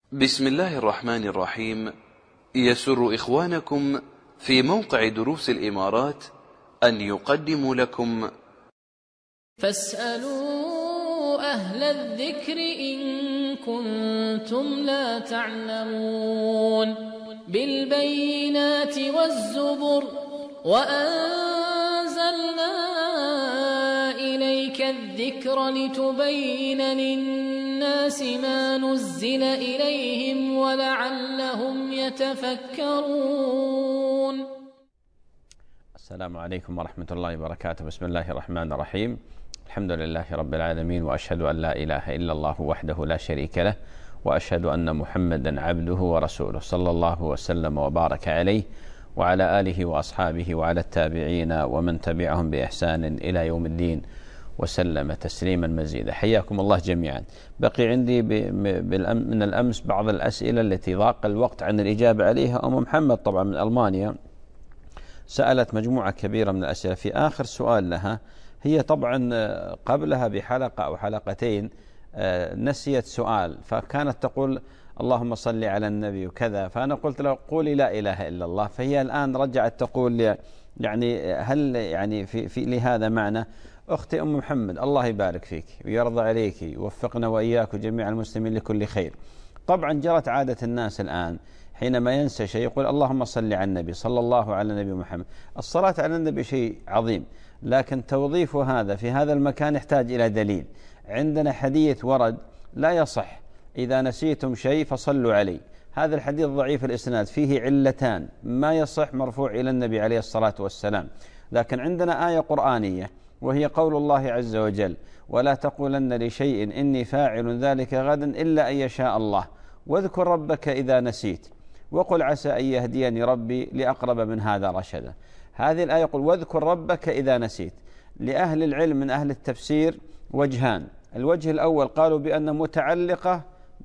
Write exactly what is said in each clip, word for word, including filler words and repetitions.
بسم الله الرحمن الرحيم. يسر إخوانكم في موقع دروس الإمارات أن يقدموا لكم فاسألوا أهل الذكر إن كنتم لا تعلمون بالبينات والزبر وأنزلنا إليك الذكر لتبين للناس ما نزل إليهم ولعلهم يتفكرون. السلام عليكم ورحمة الله وبركاته. بسم الله الرحمن الرحيم. الحمد لله رب العالمين، وأشهد أن لا إله إلا الله وحده لا شريك له، وأشهد أن محمدا عبده ورسوله، صلى الله وسلم وبارك عليه وعلى آله وأصحابه وعلى التابعين ومن تبعهم بإحسان إلى يوم الدين وسلم تسليما مزيدا. حياكم الله جميعا. بقي عندي من الأمس بعض الأسئلة التي ضاق الوقت عن الإجابة عليها. أم محمد طبعا من ألمانيا سألت مجموعة كبيرة من الأسئلة. في آخر سؤال لها، هي طبعا قبلها بحلقة أو حلقتين نسيت سؤال، فكانت تقول اللهم صل على النبي وكذا، فأنا قلت له قولي لا إله إلا الله، فهي الآن رجعت تقول يعني هل يعني في, في لهذا معنى؟ أختي أم محمد، الله يبارك فيك ويرضى عليك، ووفقنا وإياك وجميع المسلمين لكل خير. طبعا جرت عادة الناس الآن حينما ينسى شيء يقول اللهم صل على النبي، صلى الله على النبي محمد. الصلاة على النبي شيء عظيم، لكن توظيف هذا في هذا المكان يحتاج إلى دليل. عندنا حديث ورد لا يصح: إذا نسيتم شيء فصلوا علي. هذا الحديث ضعيف الإسناد، فيه علتان، ما يصح مرفوع إلى النبي عليه الصلاة والسلام. لكن عندنا آية قرآنية وهي قول الله عز وجل: ولا تقولن لشيء إني فاعل ذلك غدا إلا أن يشاء الله، واذكر ربك إذا نسيت وقل عسى أن يهديني ربي لأقرب من هذا رشدا. هذه الآية يقول واذكر ربك إذا نسيت. لأهل العلم من أهل التفسير وجهان. الوجه الأول قالوا بأن متعلقة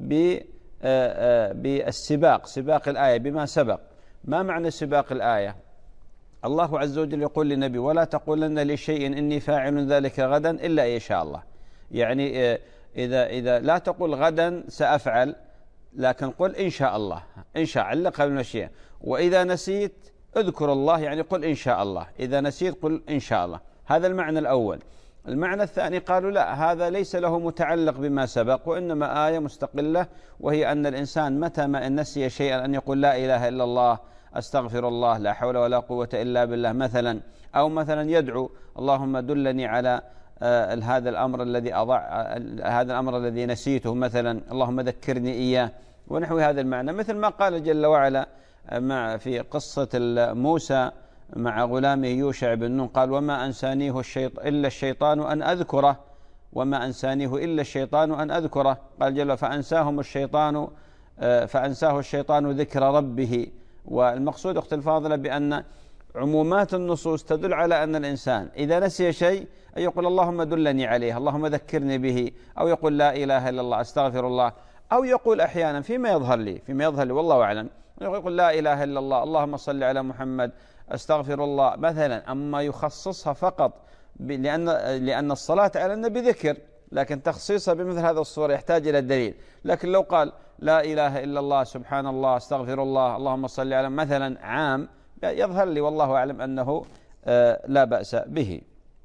بالسباق، سباق الآية بما سبق. ما معنى سباق الآية؟ الله عز وجل يقول للنبي: ولا تقولن لشيء إني فاعل ذلك غدا إلا أن يشاء الله. يعني إذا, إذا لا تقول غدا سأفعل، لكن قل إن شاء الله. إن شاء علقها بالمشيئة. وإذا نسيت اذكر الله، يعني قل إن شاء الله. إذا نسيت قل إن شاء الله. هذا المعنى الأول. المعنى الثاني قالوا لا، هذا ليس له متعلق بما سبق، وإنما آية مستقلة، وهي أن الإنسان متى ما إن نسي شيئا أن يقول لا إله إلا الله، أستغفر الله، لا حول ولا قوة إلا بالله مثلا. أو مثلا يدعو: اللهم دلني على آه هذا الأمر الذي أضع آه هذا الأمر الذي نسيته مثلا، اللهم ذكرني إياه، ونحو هذا المعنى. مثل ما قال جل وعلا مع في قصة موسى مع غلامه يوشع بن نون، قال: وما أنسانيه الشيط إلا الشيطان أن أذكره، وما أنسانيه إلا الشيطان أن أذكره. قال جل: فأنساهم الشيطان آه فأنساه الشيطان ذكر ربه. والمقصود أخت الفاضلة بأن عمومات النصوص تدل على أن الإنسان إذا نسي شيء أن يقول اللهم دلني عليه، اللهم ذكرني به، أو يقول لا إله إلا الله، أستغفر الله، أو يقول أحيانا فيما يظهر لي فيما يظهر لي والله أعلم، يقول لا إله إلا الله، اللهم صل على محمد، أستغفر الله مثلا. أما يخصصها فقط لأن لأن الصلاة على النبي ذكر، لكن تخصيصها بمثل هذا الصورة يحتاج إلى الدليل. لكن لو قال لا إله إلا الله، سبحان الله، أستغفر الله، اللهم صل على مثلا عام، يظهر لي والله أعلم أنه لا بأس به.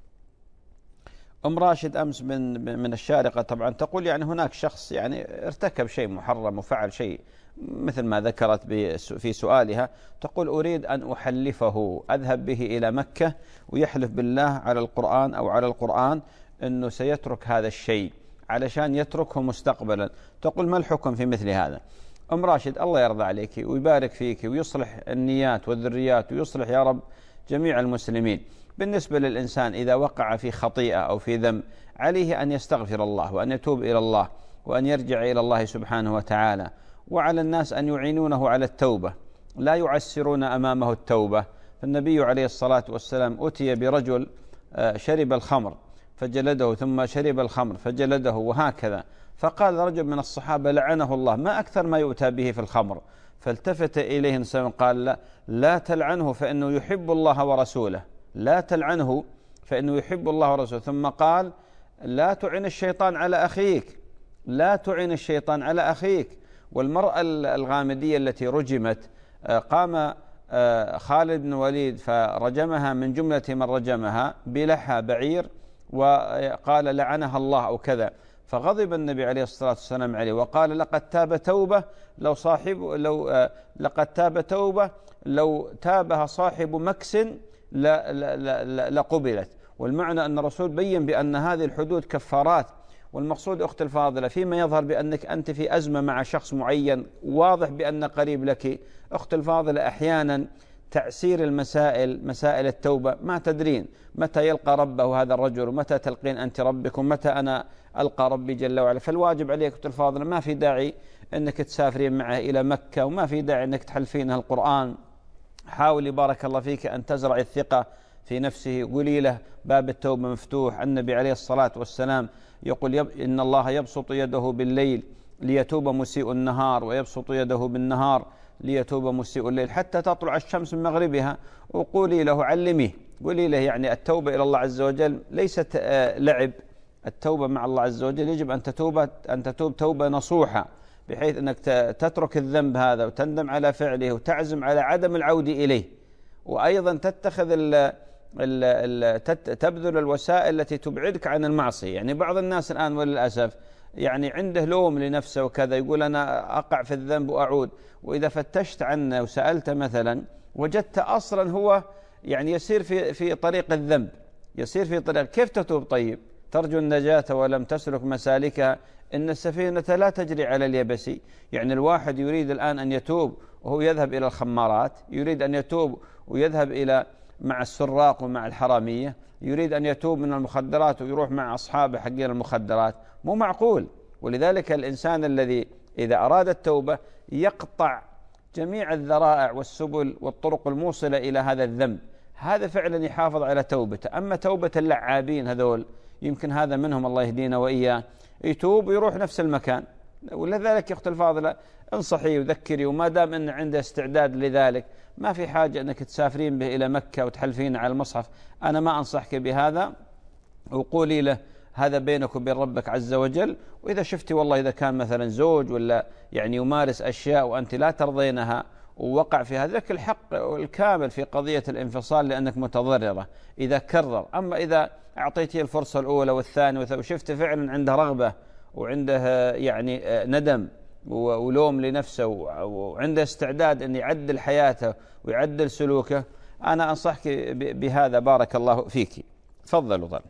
أم راشد أمس من من الشارقة طبعا تقول يعني هناك شخص يعني ارتكب شيء محرم وفعل شيء مثل ما ذكرت في سؤالها، تقول: أريد أن أحلفه، أذهب به إلى مكة ويحلف بالله على القرآن أو على القرآن أنه سيترك هذا الشيء علشان يتركه مستقبلا. تقول: ما الحكم في مثل هذا؟ أم راشد، الله يرضى عليك ويبارك فيك ويصلح النيات والذريات ويصلح يا رب جميع المسلمين. بالنسبة للإنسان إذا وقع في خطيئة أو في ذنب عليه أن يستغفر الله وأن يتوب إلى الله وأن يرجع إلى الله سبحانه وتعالى، وعلى الناس أن يعينونه على التوبة، لا يعسرون أمامه التوبة. فالنبي عليه الصلاة والسلام أتي برجل شرب الخمر فجلده، ثم شرب الخمر فجلده، وهكذا. فقال رجل من الصحابة لعنه الله: ما أكثر ما يؤتى به في الخمر؟ فالتفت إليه النبي قال: لا, لا تلعنه فإنه يحب الله ورسوله، لا تلعنه فإنه يحب الله ورسوله. ثم قال: لا تعن الشيطان على أخيك، لا تعن الشيطان على أخيك. والمرأة الغامدية التي رجمت قام خالد بن الوليد فرجمها من جملة من رجمها بلحى بعير وقال لعنها الله أو كذا، فغضب النبي عليه الصلاة والسلام عليه وقال لقد تاب توبة لو صاحب لو لقد تاب توبة لو تابها صاحب مكس لقبلت. والمعنى أن الرسول بين بأن هذه الحدود كفارات. والمقصود أخت الفاضلة فيما يظهر بأنك أنت في أزمة مع شخص معين واضح بأن قريب لك، أخت الفاضلة أحيانا تعسير المسائل مسائل التوبة ما تدرين متى يلقى ربه هذا الرجل ومتى تلقين أنت ربك ومتى أنا ألقى ربي جل وعلا. فالواجب عليك أخت الفاضلة ما في داعي أنك تسافرين معه إلى مكة وما في داعي أنك تحلفينها القرآن. حاولي بارك الله فيك أن تزرع الثقة في نفسه، قولي له باب التوبة مفتوح. النبي عليه الصلاة والسلام يقول يب إن الله يبسط يده بالليل ليتوب مسيء النهار ويبسط يده بالنهار ليتوب مسيء الليل حتى تطلع الشمس من مغربها. وقولي له علميه، قولي له يعني التوبة إلى الله عز وجل ليست لعب، التوبة مع الله عز وجل يجب أن تتوب أن تتوب توبة نصوحة بحيث أنك تترك الذنب هذا وتندم على فعله وتعزم على عدم العودة إليه، وأيضا تتخذ ال ال ال تبذل الوسائل التي تبعدك عن المعصية. يعني بعض الناس الآن وللأسف يعني عنده لوم لنفسه وكذا، يقول أنا أقع في الذنب وأعود، وإذا فتشت عنه وسألت مثلا وجدت أصلا هو يعني يسير في في طريق الذنب، يسير في طريق. كيف تتوب؟ طيب ترجو النجاة ولم تسلك مسالكها، إن السفينة لا تجري على اليبس. يعني الواحد يريد الآن أن يتوب وهو يذهب إلى الخمارات، يريد أن يتوب ويذهب إلى مع السراق ومع الحرامية، يريد أن يتوب من المخدرات ويروح مع أصحابه حقين المخدرات، مو معقول. ولذلك الإنسان الذي إذا أراد التوبة يقطع جميع الذرائع والسبل والطرق الموصلة إلى هذا الذنب، هذا فعلا يحافظ على توبته. أما توبة اللعابين هذول يمكن هذا منهم الله يهدينا وإياه، يتوب ويروح نفس المكان. ولذلك يا أخت الفاضلة انصحي وذكري، وما دام أن عنده استعداد لذلك ما في حاجة أنك تسافرين به إلى مكة وتحلفين على المصحف، أنا ما أنصحك بهذا. وقولي له هذا بينك وبين ربك عز وجل. وإذا شفتي والله إذا كان مثلا زوج ولا يعني يمارس أشياء وأنت لا ترضينها ووقع في هذا، لك الحق الكامل في قضية الانفصال لأنك متضررة إذا كرر. أما إذا أعطيتيه الفرصة الأولى والثانية وشفت فعلا عنده رغبة وعنده يعني ندم ولوم لنفسه وعنده استعداد أن يعدل حياته ويعدل سلوكه، أنا أنصحك بهذا بارك الله فيك. تفضلوا. ظل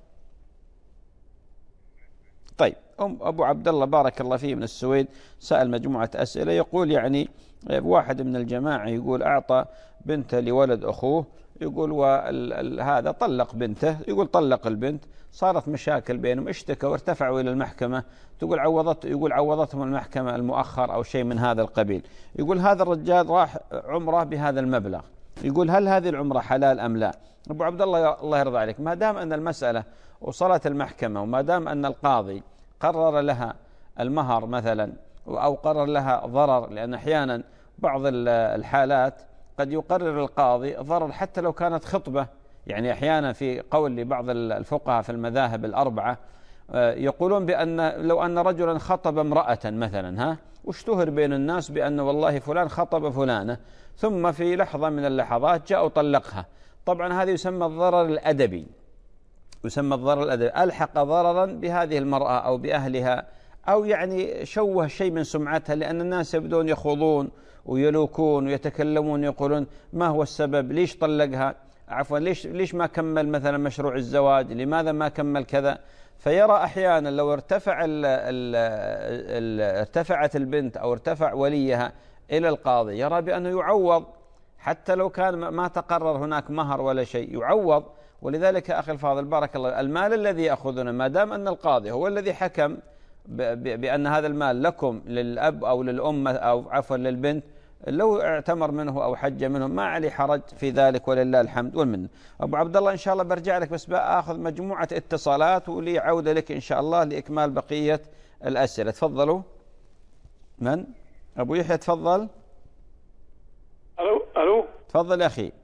طيب أم أبو عبد الله بارك الله فيه من السويد سأل مجموعة أسئلة، يقول يعني واحد من الجماعة يقول أعطى بنته لولد أخوه، يقول وهذا طلق بنته، يقول طلق البنت، صارت مشاكل بينهم، اشتكوا وارتفعوا إلى المحكمة، تقول عوضت يقول عوضتهم المحكمة المؤخر أو شيء من هذا القبيل. يقول هذا الرجال راح عمره بهذا المبلغ، يقول هل هذه العمرة حلال أم لا؟ أبو عبد الله الله يرضى عليك، ما دام أن المسألة وصلت المحكمة وما دام أن القاضي قرر لها المهر مثلا أو قرر لها ضرر، لأن أحيانا بعض الحالات قد يقرر القاضي ضرر حتى لو كانت خطبة. يعني أحيانا في قول لبعض الفقهاء في المذاهب الأربعة يقولون بأن لو أن رجلا خطب امرأة مثلا ها واشتهر بين الناس بأن والله فلان خطب فلانة، ثم في لحظة من اللحظات جاء وطلقها، طبعا هذا يسمى الضرر الأدبي، يسمى الضرر الأدبي، ألحق ضررا بهذه المرأة أو بأهلها أو يعني شوه شيء من سمعتها، لأن الناس يبدون يخوضون ويلوكون ويتكلمون يقولون ما هو السبب، ليش طلقها، عفوا ليش ليش ما كمل مثلا مشروع الزواج، لماذا ما كمل كذا. فيرى أحيانا لو ارتفع ال ال ال ارتفعت البنت أو ارتفع وليها إلى القاضي يرى بأنه يعوض حتى لو كان ما تقرر هناك مهر ولا شيء، يعوض. ولذلك أخي الفاضل بارك الله، المال الذي يأخذونه ما دام أن القاضي هو الذي حكم بأن هذا المال لكم للأب أو للأم أو عفوا للبنت، لو اعتمر منه أو حج منه ما عليه حرج في ذلك ولله الحمد والمنه. أبو عبد الله إن شاء الله برجع لك، بس بأخذ مجموعة اتصالات ولي عودة لك إن شاء الله لإكمال بقية الأسئلة. تفضلوا. من؟ أبو يحيى تفضل. ألو ألو تفضل يا أخي.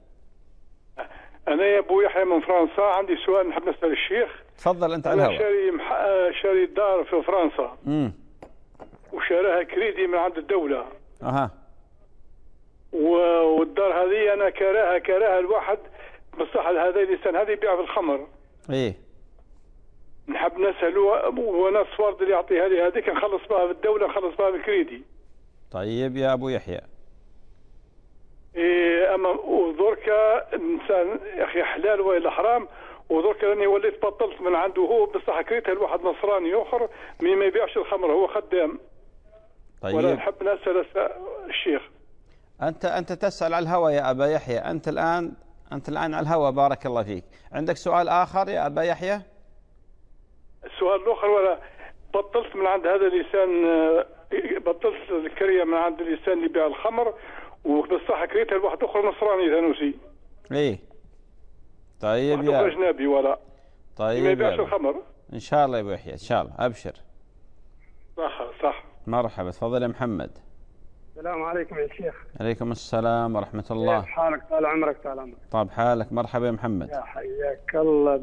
أنا يا أبو يحيى من فرنسا، عندي سؤال نحب نسأل الشيخ. تفضل أنت على الهواء. أنا شاري مح... شاري دار في فرنسا. امم وشراها كريدي من عند الدولة. أها. والدار هذه أنا كراها كراها الواحد بصح هذا الإنسان هذا يبيع في الخمر. إيه. نحب نسأله وانا الصوارد اللي يعطيها لي هذيك نخلص بها بالدولة نخلص بها بالكريدي. طيب يا أبو يحيى. إيه أما ودرك الإنسان يا أخي حلال ولا حرام، ودرك لاني وليت بطلت من عنده هو بصح كريتها لواحد نصراني اخر مي ما يبيعش الخمر هو خدام. طيب. ولا نحب نسال الشيخ. انت انت تسال على الهوى يا ابا يحيى، انت الان انت الان على الهوى. بارك الله فيك. عندك سؤال اخر يا ابا يحيى؟ السؤال الاخر ولا بطلت من عند هذا اللسان، بطلت الكريه من عند اللسان اللي يبيع الخمر وبصح كريتها لواحد اخر نصراني ثانوسي. ايه. طيب يا اجنبي ولا طيب ما يبيعش الخمر. ان شاء الله يا ابو يحيى ان شاء الله. ابشر. صح صح. مرحبا. تفضل يا محمد. السلام عليكم يا شيخ. عليكم السلام ورحمه الله. كيف حالك؟ طال عمرك طال عمرك. طيب حالك. مرحبا يا محمد. يا حياك الله.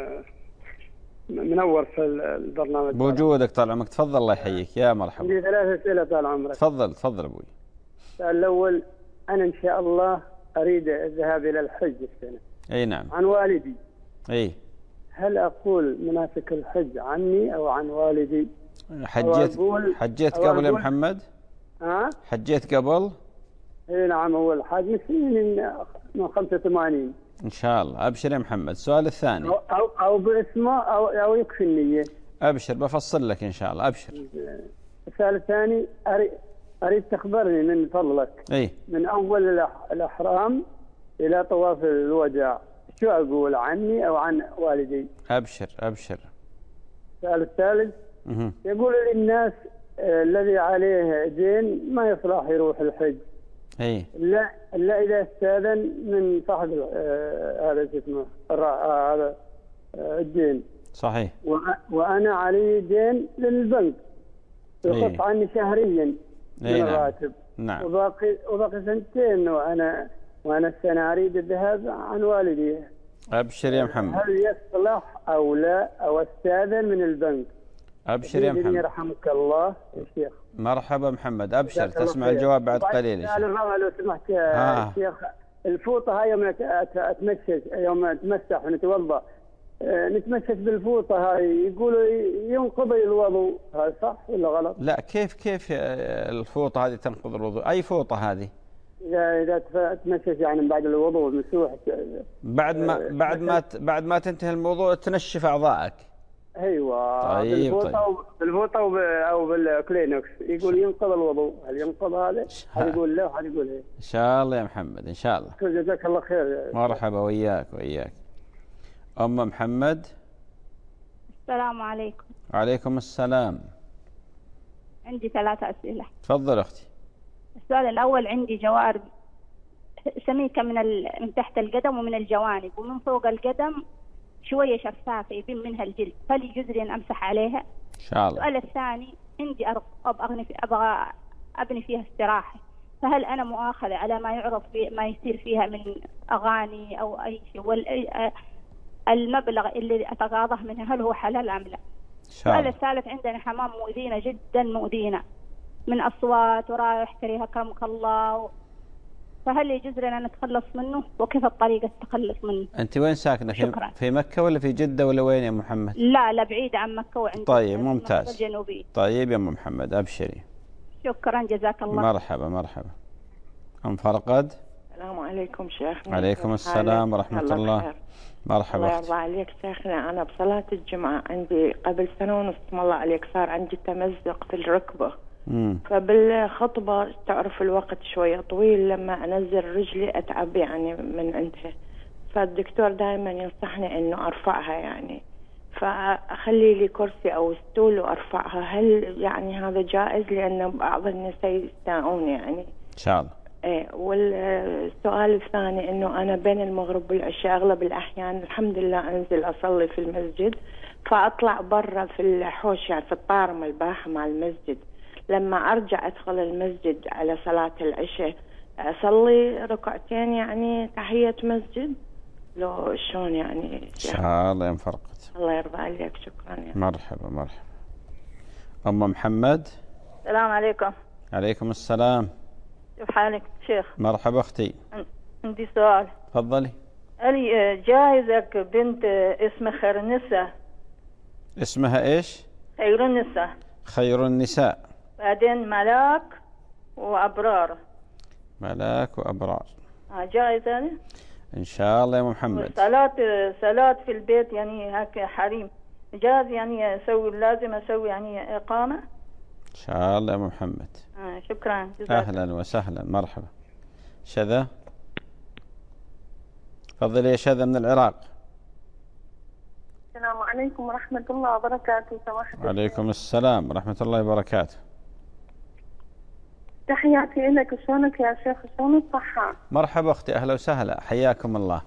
منور في البرنامج. بوجودك طال عمرك. تفضل الله يحييك. يا مرحبا. عندي ثلاث اسئله طال عمرك. تفضل تفضل ابوي. السؤال الاول، انا ان شاء الله اريد الذهاب الى الحج السنه. اي نعم. عن والدي. اي. هل اقول مناسك الحج عني او عن والدي؟ حجيت حجيت قبل يا محمد؟ ها؟ حجيت قبل؟ اي نعم. هو الحاج من سنين من خمسة وثمانين. ان شاء الله. ابشر يا محمد. السؤال الثاني. او او, أو باسمه او او يكفي النيه. ابشر بفصل لك ان شاء الله. ابشر. السؤال الثاني، اريد اريد تخبرني من فضلك. اي. من اول الاحرام الى طواف الوداع شو اقول، عني او عن والدي؟ ابشر ابشر. السؤال الثالث، اها. يقول للناس آه الذي عليه دين ما يصلح يروح الحج. اي. لا الا اذا استاذن من صاحب آه هذا اسمه هذا آه الدين. صحيح. وانا علي دين للبنك يخص إيه؟ عني شهريا من إيه الراتب. نعم. وباقي وباقي سنتين وانا وانا السنه اريد الذهاب عن والدي. ابشر يا محمد. هل يصلح او لا او استاذن من البنك؟ ابشر يا محمد. يرحمك الله يا شيخ. مرحبا محمد. ابشر. تسمع الجواب بعد قليل يا شيخ. لو سمحت يا شيخ، الفوطه هاي يوم اتمشى يوم اتمسح ونتوضا نتمسك بالفوطه هاي يقولوا ينقضي الوضوء، هذا صح ولا غلط؟ لا. كيف كيف الفوطه هذه تنقض الوضوء؟ اي فوطه هذه؟ اذا اذا تمشيت يعني بعد الوضوء مسوح بعد ما بعد ما بعد ما تنتهي الموضوع تنشف اعضائك. ايوه. طيب. بالفوطه طيب. بالفوطه او بالكلينكس يقول ينقض الوضوء، هل ينقض هذا؟ هذا يقول لا وهذا يقول ايه. ان شاء الله يا محمد ان شاء الله. جزاك الله خير. مرحبا وياك وياك. ام محمد. السلام عليكم. وعليكم السلام. عندي ثلاثة أسئلة. تفضل أختي. السؤال الأول، عندي جوارب سميكة من ال... من تحت القدم ومن الجوانب ومن فوق القدم شوية شفافة يبين منها الجلد، هل يجوز لي أن أمسح عليها؟ إن شاء الله. السؤال الثاني، عندي أرض أبغى أبغى أبني فيها استراحة، فهل أنا مؤاخذة على ما يعرف ما يصير فيها من أغاني أو أي شيء، والمبلغ اللي أتقاضاه منها هل هو حلال أم لا؟ السؤال الثالث، عندنا حمام مؤذينا جدا مؤذينا من أصوات ورايح كريهة أكرمك الله، فهل يجوز لنا نتخلص منه وكيف الطريقة التخلص منه؟ أنت وين ساكنة؟ في, في مكة ولا في جدة ولا وين يا محمد؟ لا لا بعيد عن مكة وعند طيب ممتاز. الجنوبية. طيب يا أم محمد أبشري. شكرا جزاك الله. مرحبا مرحبا. أم فرقد. السلام عليكم شيخ. عليكم السلام ورحمة الله. خير. مرحبا. الله يرضى عليك شيخنا، أنا بصلاة الجمعة عندي قبل سنة ونص الله عليك صار عندي تمزق في الركبة. مم. فبالخطبة تعرف الوقت شوية طويل، لما أنزل رجلي أتعب يعني من عندها، فالدكتور دائما ينصحني إنه أرفعها يعني، فأخلي لي كرسي أو ستول وأرفعها، هل يعني هذا جائز؟ لأن بعض النساء يستاءون يعني. إن شاء الله. إيه. والسؤال الثاني إنه أنا بين المغرب والعشاء أغلب الأحيان الحمد لله أنزل أصلي في المسجد، فأطلع برا في الحوش يعني في الطارم الباحة مع المسجد، لما أرجع أدخل المسجد على صلاة العشاء أصلي ركعتين يعني تحية مسجد، لو شلون يعني؟ إن شاء الله يا فرقت. الله يرضى عليك. شكرا يا مرحبا مرحبا. أم محمد. السلام عليكم. عليكم السلام. كيف حالك شيخ؟ مرحبا أختي. عندي سؤال. تفضلي. ألي جايزك بنت اسمها خيرنسة. اسمها إيش؟ خيرنسة. خير النساء. بعدين ملاك وأبرار. ملاك وأبرار. آه جايزة هذه؟ إن شاء الله يا محمد. صلاة صلاة في البيت يعني هيك حريم. جاز يعني أسوي لازم أسوي يعني إقامة؟ إن شاء الله يا محمد. آه شكرا. أهلا وسهلا مرحبا. شذا. تفضلي يا شذا من العراق. السلام عليكم ورحمة الله وبركاته. سماحة وعليكم السلام ورحمة الله وبركاته. تحياتي لك. شلونك يا شيخ؟ شلون الصحة؟ مرحبا أختي أهلا وسهلا حياكم الله.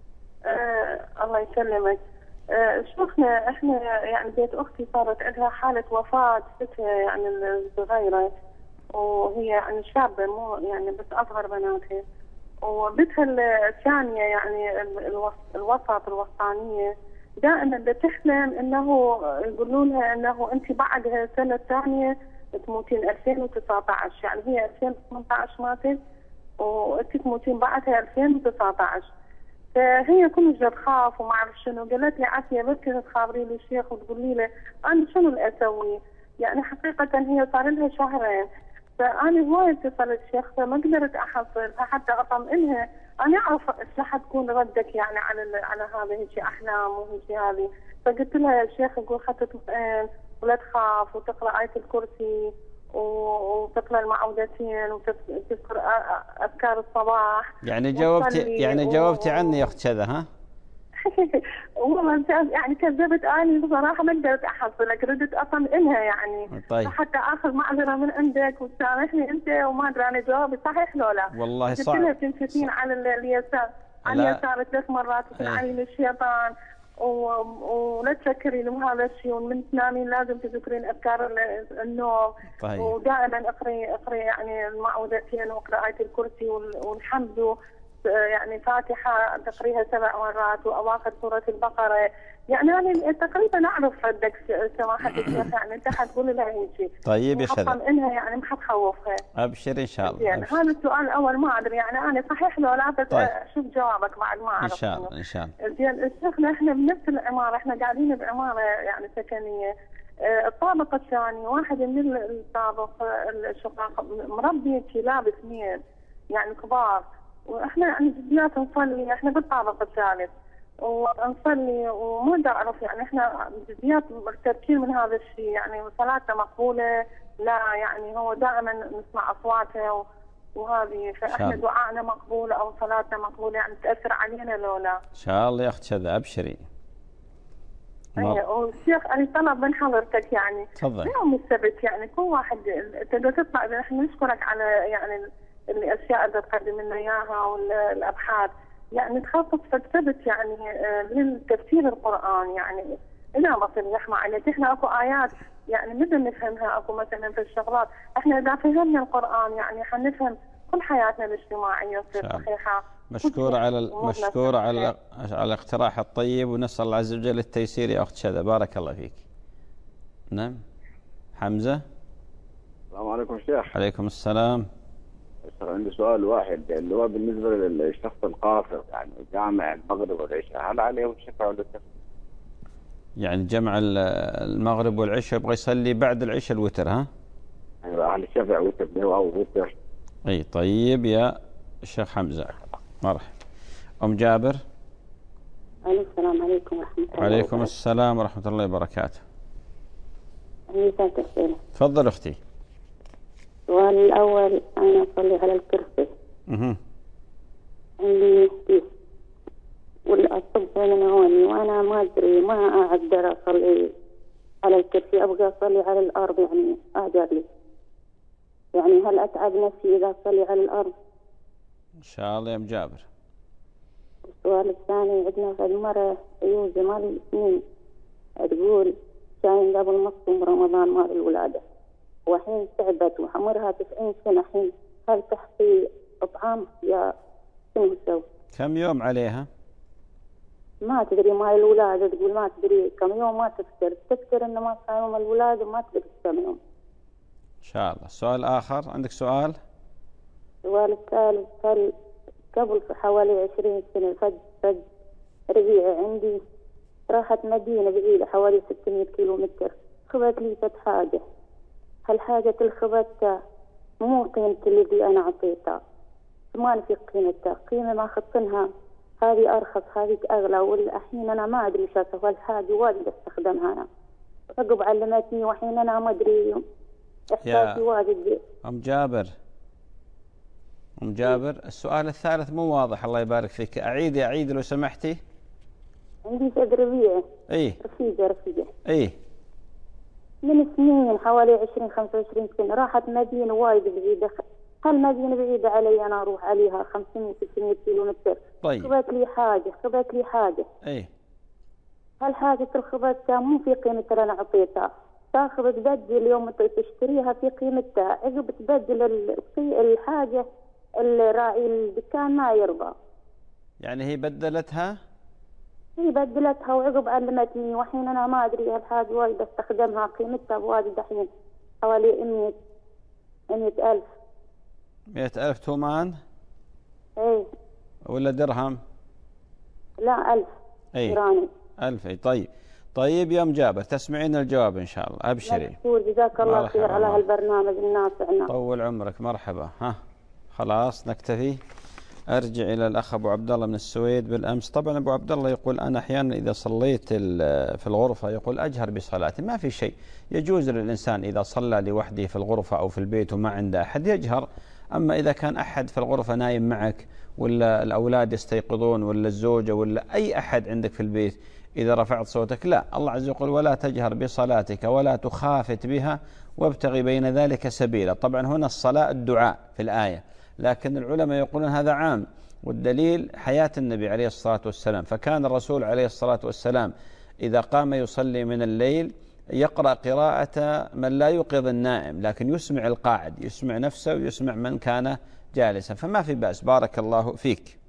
آه الله يسلمك. آه شيخنا احنا يعني بيت أختي صارت عندها حالة وفاة ستها يعني الصغيرة، وهي يعني شابة مو يعني بس أصغر بناتها، وبنتها الثانية يعني الوسط الوسطانية دائما بتحلم انه يقولون لها انه انت بعدها سنة ثانية تموتين ألفين وتسعة عشر، يعني هي ألفين وثمانية عشر ماتت وانت تموتين بعدها ألفين وتسعة عشر. فهي كل جد تخاف وما اعرف شنو. قالت لي عافية بس تخابري لي الشيخ وتقولي له انا شنو اللي اسوي؟ يعني حقيقة هي صار لها شهرين، فأنا هواي اتصلت الشيخ فما قدرت أحصل حتى أطمئنها. أنا أعرف إيش راح تكون ردك يعني على على هذا هيك أحلام وهيك هذه. فقلت لها يا شيخ يقول حتى تطمئن ولا تخاف وتقرأ آية الكرسي وتقرأ المعوذتين وتذكر أذكار الصباح. يعني جاوبتي يعني جاوبتي عني يا أخت شذا ها؟ والله يعني كذبت اني بصراحه ما قدرت احصلك، ردت اطمئنها يعني. طيب. حتى اخذ معذره من عندك وتسامحني انت وما ادري انا جوابي صحيح لو لا. والله صعب. قلت لها تنفتين على اليسار على اليسار ثلاث مرات وتنعين الشيطان ولا تفكري له هذا الشيء، ومن تنامين لازم تذكرين اذكار النوم. طيب. ودائما اقري اقري يعني المعوذتين واقرا آية الكرسي والحمد يعني فاتحة تقريها سبع مرات وأواخر سورة البقرة. يعني أنا تقريبا أعرف ردك سماحة الشيخ، يعني أنت حتقول لها هيك. طيب يا شذا. إنها يعني ما حتخوفها. أبشر إن شاء الله. يعني هذا السؤال الأول ما أدري يعني أنا صحيح لو لا بس طيب. أشوف جوابك بعد ما أعرف. إن شاء الله إن شاء الله. زين الشيخنا إحنا بنفس العمارة، إحنا قاعدين بعمارة يعني سكنية. الطابق الثاني واحد من الطابق الشقق مربي كلاب اثنين يعني كبار، واحنا يعني جديات نصلي احنا بالطابق الثالث ونصلي وما اعرف يعني احنا جديات مرتبكين من هذا الشيء، يعني صلاتنا مقبوله لا يعني هو دائما نسمع اصواتها وهذه، فاحنا دعائنا مقبول او صلاتنا مقبوله يعني تاثر علينا لو لا. ان شاء الله يا اخت شذا ابشري. اي والشيخ انا طلب من حضرتك يعني تفضل. يوم السبت يعني كل واحد تقدر تطلع، احنا نشكرك على يعني الاشياء اللي تقدم لنا اياها والابحاث، يعني تخصص في السبت يعني للتفسير القران يعني الى مصر رحمه عليك. احنا اكو ايات يعني مثل نفهمها، اكو مثلا في الشغلات احنا اذا فهمنا القران يعني حنفهم كل حياتنا الاجتماعيه تصير صحيحه. مشكورة على مشكورة على على الاقتراح الطيب، ونسأل الله عز وجل التيسير يا أخت شذا. بارك الله فيك. نعم حمزة. السلام عليكم شيخ. عليكم السلام. عندي سؤال واحد اللي هو بالنسبة للشخص القاصر يعني جامع المغرب والعشاء، هل عليه الشفع ولا التفسير؟ يعني جمع المغرب والعشاء يبغى يصلي بعد العشاء الوتر ها؟ ايوه على الشفع وتر او وتر. اي طيب يا الشيخ حمزة مرحبا. أم جابر. السلام عليكم ورحمة الله. وعليكم السلام ورحمة الله وبركاته. عندي ثلاث أسئلة. تفضل أختي. السؤال الأول أنا أصلي على الكرسي. اها. عندي كيس والصبح من هوني وأنا ما أدري ما أقدر أصلي على الكرسي، أبغى أصلي على الأرض يعني أهدر لي. يعني هل أتعب نفسي إذا أصلي على الأرض؟ إن شاء الله يا أم جابر. السؤال الثاني عندنا في المرة عيوزة مال سنين تقول كان قبل مصوم رمضان مال الولادة وحين تعبت وعمرها تسعين سنة، حين هل تحصي إطعام يا شنو تسوي؟ كم يوم عليها؟ ما تدري مال الولادة، تقول ما تدري كم يوم، ما تذكر تذكر إنه ما صار يوم الولادة ما تدري كم يوم. إن شاء الله. السؤال الآخر، عندك سؤال؟ السؤال الثالث، هل قبل في حوالي عشرين سنة فج فج ربيعي عندي راحت مدينة بعيدة حوالي ستمائة كيلو متر، خبت لي فت حاجة، هل حاجة الخبتها مو قيمة اللي أنا أعطيتها، ما نفي قيمتها، قيمة ما خصنها، هذه أرخص هذه أغلى، والحين أنا ما أدري شو أسوي، الحاجة واجد أستخدمها أنا، رقب علمتني وحين أنا ما أدري إحساسي واجد. أم جابر أم جابر السؤال الثالث مو واضح، الله يبارك فيك، أعيدي أعيدي لو سمحتي. عندي فد ربيعي. إيه رفيقة رفيقة. إيه من سنين حوالي عشرين خمسة وعشرين سنة راحت مدينة وايد بعيدة، هالمدينة بعيدة علي أنا أروح عليها خمسمائة ستمائة كيلو متر. طيب. خبت لي حاجة خبت لي حاجة. إيه. هالحاجة الخبتها مو في قيمتها اللي أنا أعطيتها، تاخذ تبدل يوم تشتريها في قيمتها، عقب تبدل الحاجة الراعي الدكان ما يرضى. يعني هي بدلتها؟ هي بدلتها وعقب علمتني، وحين أنا ما أدري هالحاجة وايد أستخدمها، قيمتها بواجد دحين حوالي مئة مئة ألف. مئة ألف تومان؟ إيه. ولا درهم؟ لا ألف. إيه. إيراني. ألف. أي طيب. طيب يا أم جابر تسمعين الجواب إن شاء الله، أبشري. مشكور، جزاك الله خير على هالبرنامج النافع. طول عمرك، مرحبا. ها خلاص نكتفي. أرجع إلى الأخ أبو عبد الله من السويد بالأمس. طبعا أبو عبد الله يقول أنا أحيانا إذا صليت في الغرفة يقول أجهر بصلاتي، ما في شيء، يجوز للإنسان إذا صلى لوحده في الغرفة أو في البيت وما عنده أحد يجهر، أما إذا كان أحد في الغرفة نايم معك ولا الأولاد يستيقظون ولا الزوجة ولا أي أحد عندك في البيت إذا رفعت صوتك لا، الله عز وجل ولا تجهر بصلاتك ولا تخافت بها وابتغي بين ذلك سبيلا. طبعا هنا الصلاة الدعاء في الآية، لكن العلماء يقولون هذا عام، والدليل حياة النبي عليه الصلاة والسلام، فكان الرسول عليه الصلاة والسلام إذا قام يصلي من الليل يقرأ قراءة من لا يوقظ النائم، لكن يسمع القاعد، يسمع نفسه ويسمع من كان جالسا، فما في بأس. بارك الله فيك.